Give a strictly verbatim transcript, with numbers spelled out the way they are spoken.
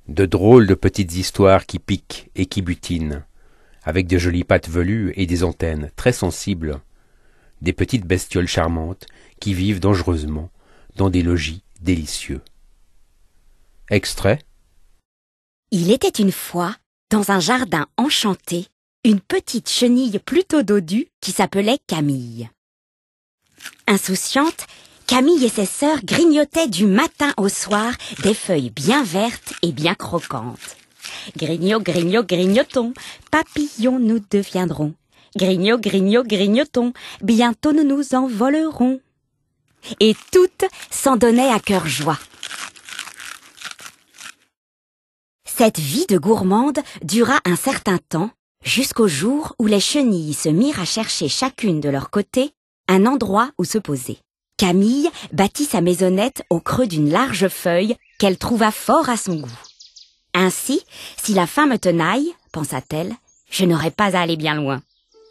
De drôles de petites histoires qui piquent et qui butinent, avec de jolies pattes velues et des antennes très sensibles, des petites bestioles charmantes qui vivent dangereusement dans des logis délicieux. Extrait. Il était une fois, dans un jardin enchanté, une petite chenille plutôt dodue qui s'appelait Camille. Insouciante, Camille et ses sœurs grignotaient du matin au soir des feuilles bien vertes et bien croquantes. Grignot, grignot, grignotons, papillons nous deviendrons. Grignot, grignot, grignotons, bientôt nous nous envolerons. Et toutes s'en donnaient à cœur joie. Cette vie de gourmande dura un certain temps, jusqu'au jour où les chenilles se mirent à chercher chacune de leur côté un endroit où se poser. Camille bâtit sa maisonnette au creux d'une large feuille qu'elle trouva fort à son goût. Ainsi, si la faim me tenaille, pensa-t-elle, je n'aurais pas à aller bien loin.